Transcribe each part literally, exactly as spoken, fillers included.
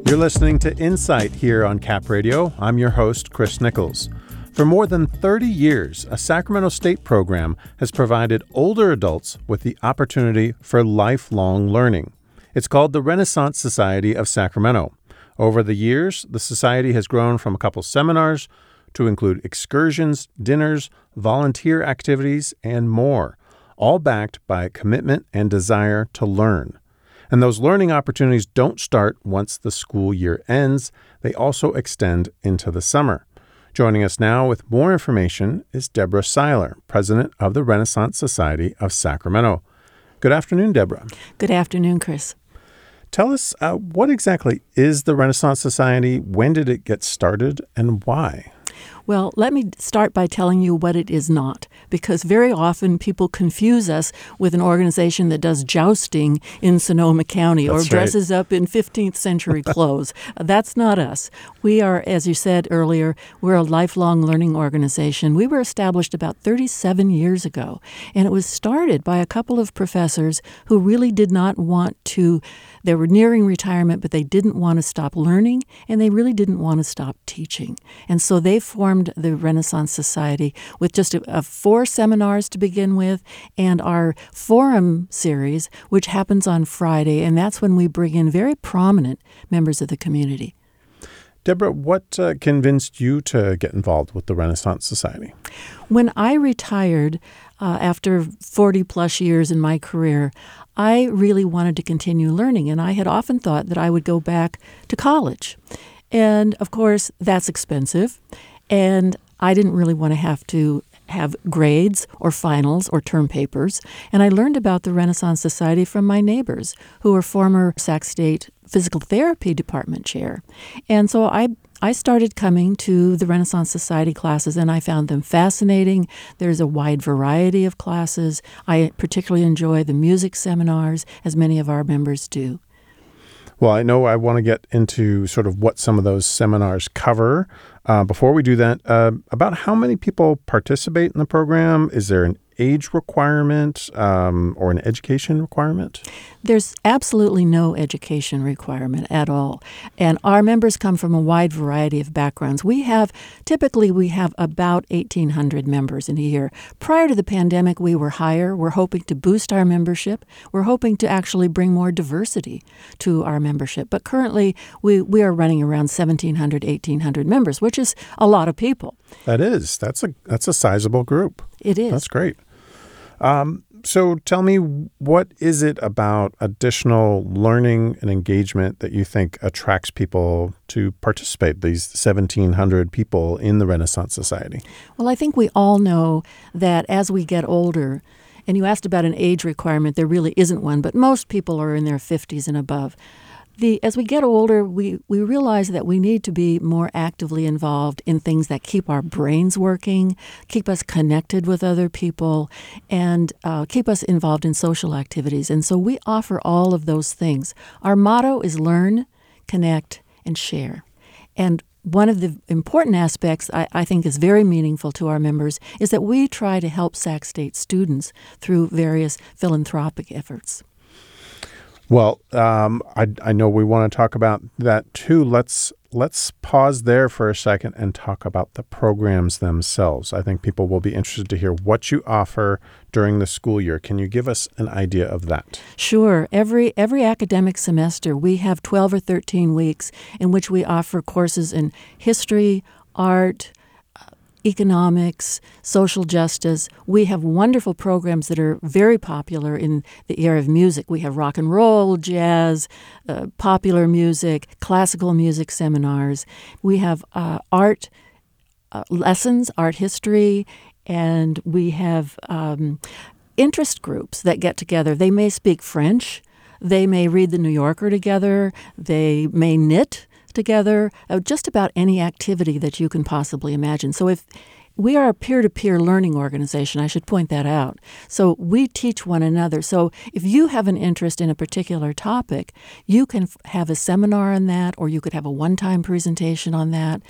You're listening to Insight here on Cap Radio. I'm your host, Chris Nichols. For more than thirty years, a Sacramento State program has provided older adults with the opportunity for lifelong learning. It's called the Renaissance Society of Sacramento. Over the years, the society has grown from a couple seminars to include excursions, dinners, volunteer activities, and more, all backed by commitment and desire to learn. And those learning opportunities don't start once the school year ends. They also extend into the summer. Joining us now with more information is Deborah Seiler, president of the Renaissance Society of Sacramento. Good afternoon, Deborah. Good afternoon, Chris. Tell us, uh, what exactly is the Renaissance Society? When did it get started, and why? Well, let me start by telling you what it is not, because very often people confuse us with an organization that does jousting in Sonoma County That's or dresses right. up in fifteenth century clothes. That's not us. We are, as you said earlier, we're a lifelong learning organization. We were established about thirty-seven years ago, and it was started by a couple of professors who really did not want to, they were nearing retirement, but they didn't want to stop learning, and they really didn't want to stop teaching. And so they formed the Renaissance Society with just a, a four seminars to begin with, and our forum series, which happens on Friday, and that's when we bring in very prominent members of the community. Deborah, what uh, convinced you to get involved with the Renaissance Society? When I retired uh, after forty plus years in my career, I really wanted to continue learning, and I had often thought that I would go back to college. And, of course, that's expensive. And I didn't really want to have to have grades or finals or term papers. And I learned about the Renaissance Society from my neighbors, who were former Sac State physical therapy department chair. And so I I started coming to the Renaissance Society classes, and I found them fascinating. There's a wide variety of classes. I particularly enjoy the music seminars, as many of our members do. Well, I know I want to get into sort of what some of those seminars cover. Uh, before we do that, uh, about how many people participate in the program? Is there an age requirement um, or an education requirement? There's absolutely no education requirement at all. And our members come from a wide variety of backgrounds. We have, typically we have about eighteen hundred members in a year. Prior to the pandemic, we were higher. We're hoping to boost our membership. We're hoping to actually bring more diversity to our membership. But currently, we, we are running around seventeen hundred, eighteen hundred members, which is a lot of people. That is. That's a that's a sizable group. It is. That's great. Um, so tell me, what is it about additional learning and engagement that you think attracts people to participate, these seventeen hundred people in the Renaissance Society? Well, I think we all know that as we get older, and you asked about an age requirement, there really isn't one, but most people are in their fifties and above. The, as we get older, we, we realize that we need to be more actively involved in things that keep our brains working, keep us connected with other people, and uh, keep us involved in social activities. And so we offer all of those things. Our motto is learn, connect, and share. And one of the important aspects I, I think is very meaningful to our members is that we try to help Sac State students through various philanthropic efforts. Well, um, I, I know we want to talk about that too. Let's let's pause there for a second and talk about the programs themselves. I think people will be interested to hear what you offer during the school year. Can you give us an idea of that? Sure. Every every academic semester, we have twelve or thirteen weeks in which we offer courses in history, art, economics, social justice. We have wonderful programs that are very popular in the area of music. We have rock and roll, jazz, uh, popular music, classical music seminars. We have uh, art uh, lessons, art history, and we have um, interest groups that get together. They may speak French. They may read the New Yorker together. They may knit together, uh, just about any activity that you can possibly imagine. So if we are a peer-to-peer learning organization, I should point that out. So we teach one another. So if you have an interest in a particular topic, you can f- have a seminar on that, or you could have a one-time presentation on that.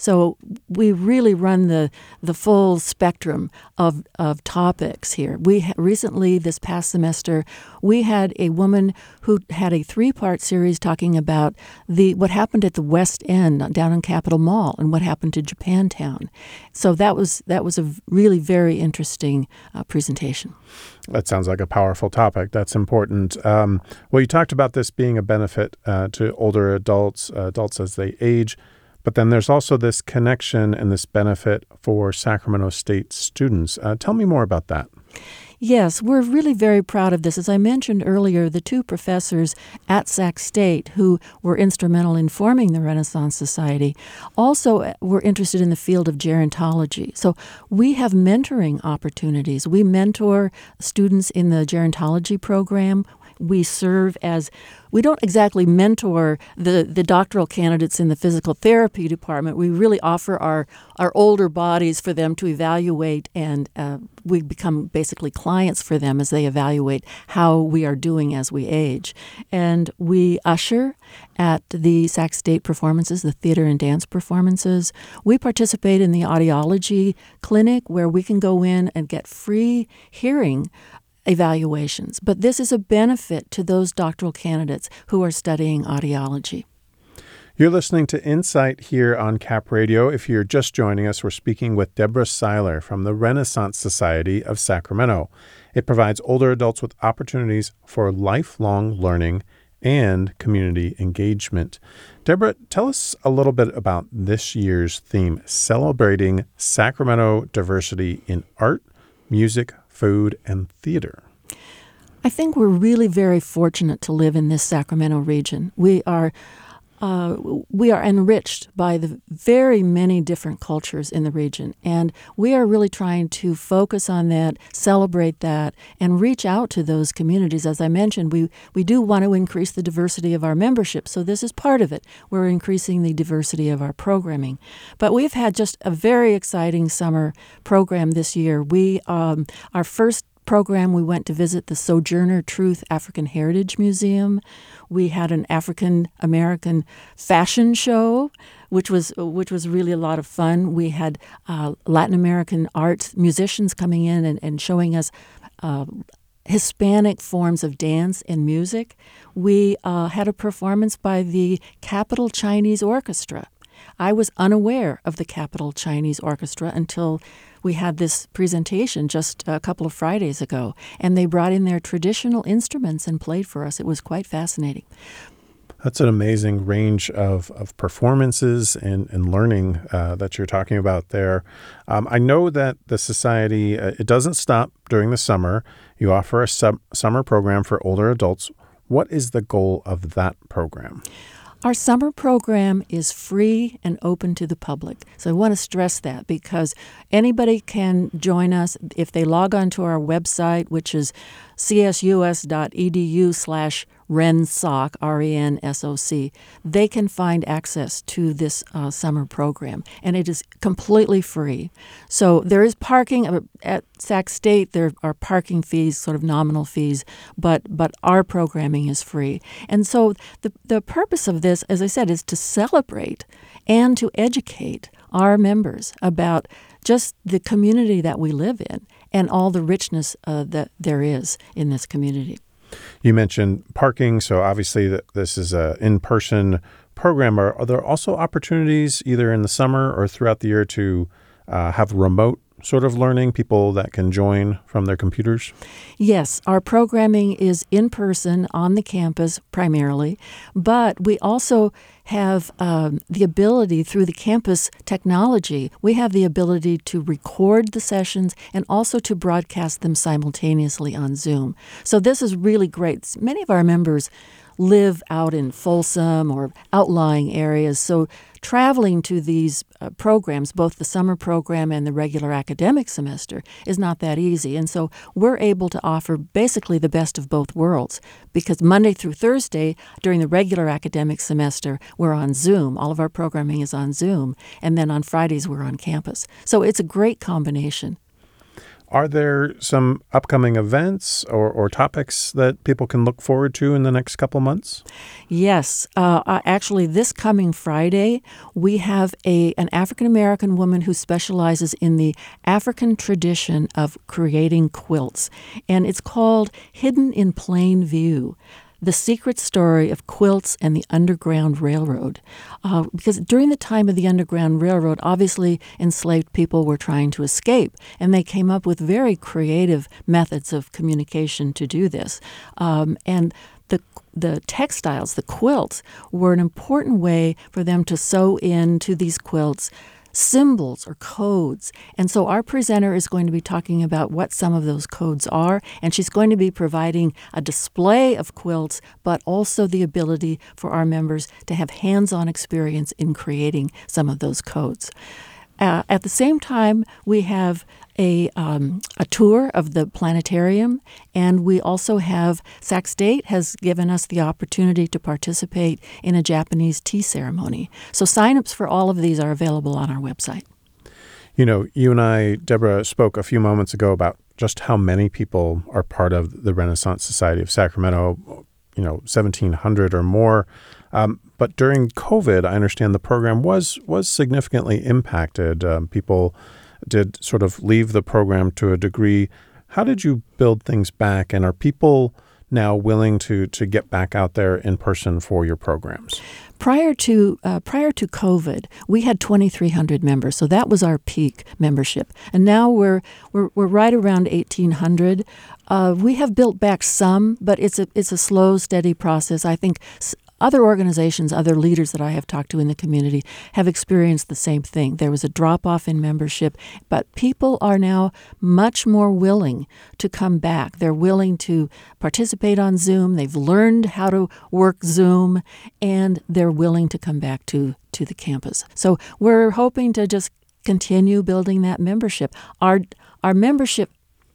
So we really run the the full spectrum of, of topics here. We ha- recently, this past semester, we had a woman who had a three-part series talking about the what happened at the West End down in Capitol Mall and what happened to Japantown. So that was that was a really very interesting uh, presentation. That sounds like a powerful topic. That's important. Um, well, you talked about this being a benefit uh, to older adults, uh, adults as they age, but then there's also this connection and this benefit for Sacramento State students. Uh, tell me more about that. Yes, we're really very proud of this. As I mentioned earlier, the two professors at Sac State who were instrumental in forming the Renaissance Society also were interested in the field of gerontology. So we have mentoring opportunities. We mentor students in the gerontology program. We serve as, we don't exactly mentor the, the doctoral candidates in the physical therapy department. We really offer our, our older bodies for them to evaluate, and uh, we become basically clients for them as they evaluate how we are doing as we age. And we usher at the Sac State performances, the theater and dance performances. We participate in the audiology clinic where we can go in and get free hearing evaluations. But this is a benefit to those doctoral candidates who are studying audiology. You're listening to Insight here on Cap Radio. If you're just joining us, we're speaking with Deborah Seiler from the Renaissance Society of Sacramento. It provides older adults with opportunities for lifelong learning and community engagement. Deborah, tell us a little bit about this year's theme, Celebrating Sacramento Diversity in Art, Music, Food, and Theater. I think we're really very fortunate to live in this Sacramento region. We are uh, we are enriched by the very many different cultures in the region, and we are really trying to focus on that, celebrate that, and reach out to those communities. As I mentioned, we, we do want to increase the diversity of our membership, so this is part of it. We're increasing the diversity of our programming. But we've had just a very exciting summer program this year. We um, our first program, we went to visit the Sojourner Truth African Heritage Museum. We had an African American fashion show, which was which was really a lot of fun. We had uh, Latin American arts musicians coming in and, and showing us uh, Hispanic forms of dance and music. We uh, had a performance by the Capitol Chinese Orchestra. I was unaware of the Capitol Chinese Orchestra until we had this presentation just a couple of Fridays ago, and they brought in their traditional instruments and played for us. It was quite fascinating. That's an amazing range of, of performances and, and learning uh, that you're talking about there. Um, I know that the Society, uh, it doesn't stop during the summer. You offer a sub- summer program for older adults. What is the goal of that program? Our summer program is free and open to the public. So I want to stress that because anybody can join us if they log on to our website, which is csus.edu slash RENSOC, R E N S O C. They can find access to this uh, summer program, and it is completely free. So there is parking at Sac State. There are parking fees, sort of nominal fees, but but our programming is free. And so the the purpose of this, as I said, is to celebrate and to educate our members about just the community that we live in and all the richness uh, that there is in this community. You mentioned parking, so obviously that this is an in-person program. Are, are there also opportunities either in the summer or throughout the year to uh, have remote sort of learning, people that can join from their computers? Yes, our programming is in person on the campus primarily, but we also have um, the ability through the campus technology, we have the ability to record the sessions and also to broadcast them simultaneously on Zoom. So this is really great. Many of our members live out in Folsom or outlying areas, so traveling to these uh, programs, both the summer program and the regular academic semester, is not that easy. And so we're able to offer basically the best of both worlds because Monday through Thursday during the regular academic semester, we're on Zoom. All of our programming is on Zoom. And then on Fridays, we're on campus. So it's a great combination. are there some upcoming events or, or topics that people can look forward to in the next couple months? Yes. Uh, uh, actually, this coming Friday, we have a an African-American woman who specializes in the African tradition of creating quilts. And it's called Hidden in Plain View: The Secret Story of Quilts and the Underground Railroad. Uh, because during the time of the Underground Railroad, obviously enslaved people were trying to escape, and they came up with very creative methods of communication to do this. Um, and the the textiles, the quilts, were an important way for them to sew into these quilts symbols or codes. And so our presenter is going to be talking about what some of those codes are, and she's going to be providing a display of quilts, but also the ability for our members to have hands-on experience in creating some of those codes. Uh, at the same time, we have a um, a tour of the planetarium, and we also have Sac State has given us the opportunity to participate in a Japanese tea ceremony. So signups for all of these are available on our website. You know, you and I, Deborah, spoke a few moments ago about just how many people are part of the Renaissance Society of Sacramento, you know, seventeen hundred or more. Um, but during COVID, I understand the program was was significantly impacted. Um, people did sort of leave the program to a degree. How did you build things back? And are people now willing to to get back out there in person for your programs? Prior to uh, prior to COVID, we had twenty-three hundred members, so that was our peak membership. And now we're we're we're right around eighteen hundred. Uh, we have built back some, but it's a it's a slow, steady process. I think other organizations, other leaders that I have talked to in the community have experienced the same thing. There was a drop-off in membership, but people are now much more willing to come back. They're willing to participate on Zoom. They've learned how to work Zoom, and they're willing to come back to, to the campus. So we're hoping to just continue building that membership. Our, our membership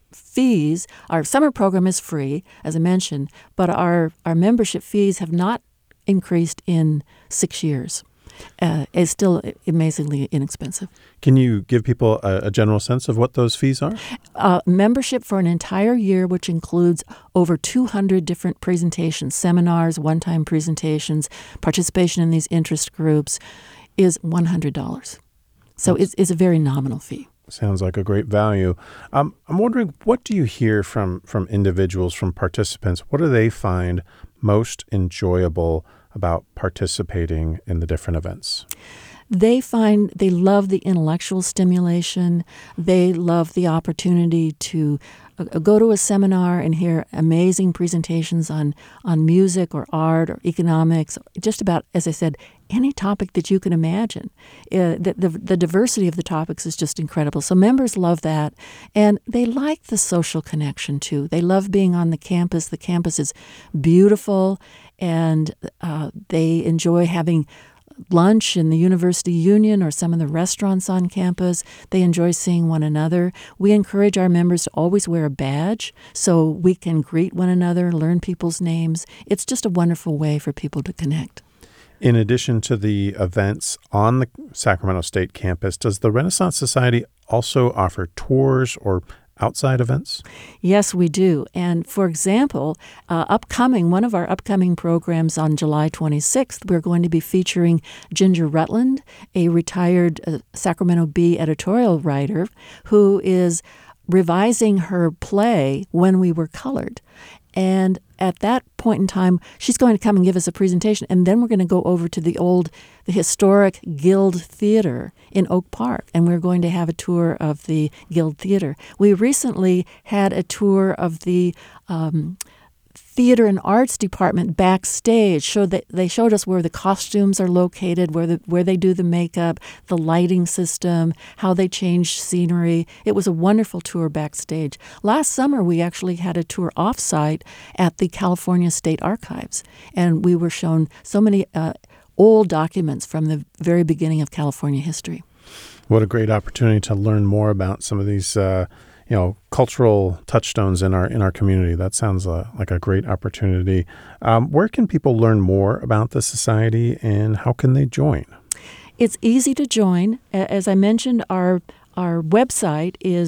fees, our summer program is free, as I mentioned, but our, our membership fees have not increased in six years. Uh, it's still amazingly inexpensive. Can you give people a, a general sense of what those fees are? Uh, membership for an entire year, which includes over two hundred different presentations, seminars, one-time presentations, participation in these interest groups, is one hundred dollars. So it's, it's a very nominal fee. Sounds like a great value. Um, I'm wondering, what do you hear from, from individuals, from participants? What do they find most enjoyable about participating in the different events? They find they love the intellectual stimulation. They love the opportunity to uh, go to a seminar and hear amazing presentations on, on music or art or economics, just about, as I said, any topic that you can imagine. Uh, the, the, the diversity of the topics is just incredible. So members love that. And they like the social connection, too. They love being on the campus. The campus is beautiful, and uh, they enjoy having lunch in the University Union or some of the restaurants on campus. They enjoy seeing one another. We encourage our members to always wear a badge so we can greet one another, learn people's names. It's just a wonderful way for people to connect. In addition to the events on the Sacramento State campus, does the Renaissance Society also offer tours or outside events? Yes, we do. And for example, uh, upcoming, one of our upcoming programs on July twenty-sixth, we're going to be featuring Ginger Rutland, a retired uh, Sacramento Bee editorial writer who is revising her play When We Were Colored. And at that point in time, she's going to come and give us a presentation, and then we're going to go over to the old, the historic Guild Theater in Oak Park, and we're going to have a tour of the Guild Theater. We recently had a tour of the um, Theater and Arts Department backstage. Showed that they showed us where the costumes are located, where the where they do the makeup, the lighting system, how they change scenery. It was a wonderful tour backstage. Last summer, we actually had a tour offsite at the California State Archives, and we were shown so many uh, old documents from the very beginning of California history. What a great opportunity to learn more about some of these Uh you know, cultural touchstones in our in our community. That sounds uh, like a great opportunity. Um, where can people learn more about the society, and how can they join? It's easy to join. As I mentioned, our our website is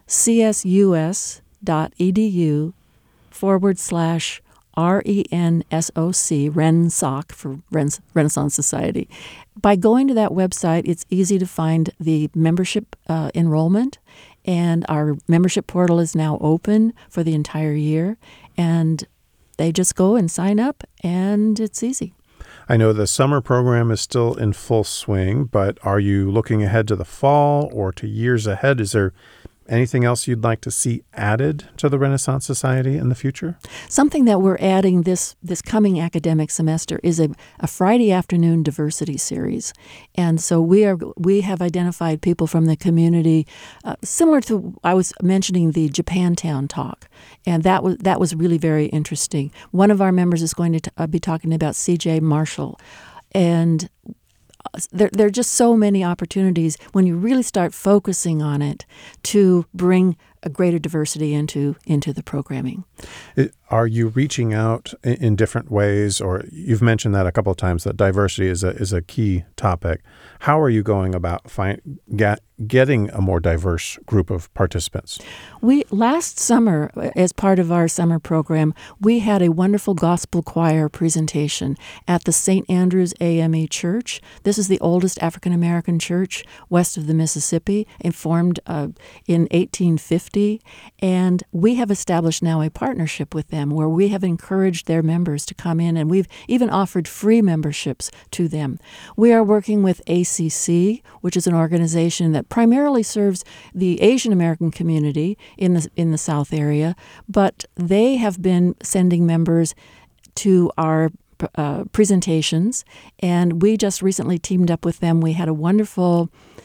csus.edu forward slash R E N S O C, RENSOC for Ren- Renaissance Society. By going to that website, it's easy to find the membership uh, enrollment, and our membership portal is now open for the entire year, and they just go and sign up, and it's easy. I know the summer program is still in full swing, but are you looking ahead to the fall or to years ahead? Is there anything else you'd like to see added to the Renaissance Society in the future? Something that we're adding this this coming academic semester is a, a Friday afternoon diversity series. And so we are we have identified people from the community, uh, similar to, I was mentioning the Japantown talk, and that was that was really very interesting. One of our members is going to t- uh, be talking about C J Marshall, and There, there are just so many opportunities when you really start focusing on it to bring a greater diversity into into the programming. It, are you reaching out in, in different ways, or you've mentioned that a couple of times, that diversity is a is a key topic. How are you going about find, get, getting a more diverse group of participants? We last summer, as part of our summer program, we had a wonderful gospel choir presentation at the Saint Andrew's A M E Church. This is the oldest African American church west of the Mississippi, and formed uh, in eighteen fifty. And we have established now a partnership with them where we have encouraged their members to come in, and we've even offered free memberships to them. We are working with A C C, which is an organization that primarily serves the Asian American community in the in the South area, but they have been sending members to our uh, presentations, and we just recently teamed up with them. We had a wonderful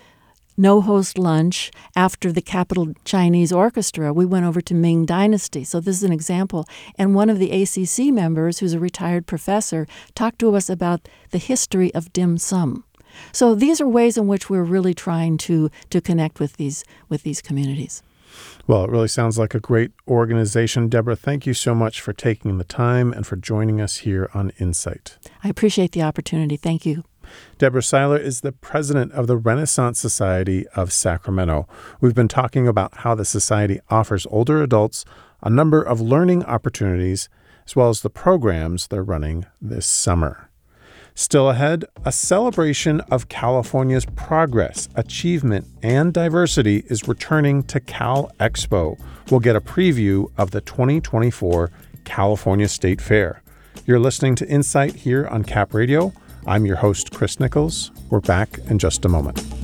no-host lunch after the Capital Chinese Orchestra. We went over to Ming Dynasty. So this is an example. And one of the A C C members, who's a retired professor, talked to us about the history of dim sum. So these are ways in which we're really trying to to connect with these with these communities. Well, it really sounds like a great organization. Deborah, thank you so much for taking the time and for joining us here on Insight. I appreciate the opportunity. Thank you. Deborah Seiler is the president of the Renaissance Society of Sacramento. We've been talking about how the society offers older adults a number of learning opportunities, as well as the programs they're running this summer. Still ahead, a celebration of California's progress, achievement, and diversity is returning to Cal Expo. We'll get a preview of the twenty twenty-four California State Fair. You're listening to Insight here on Cap Radio. I'm your host, Chris Nichols. We're back in just a moment.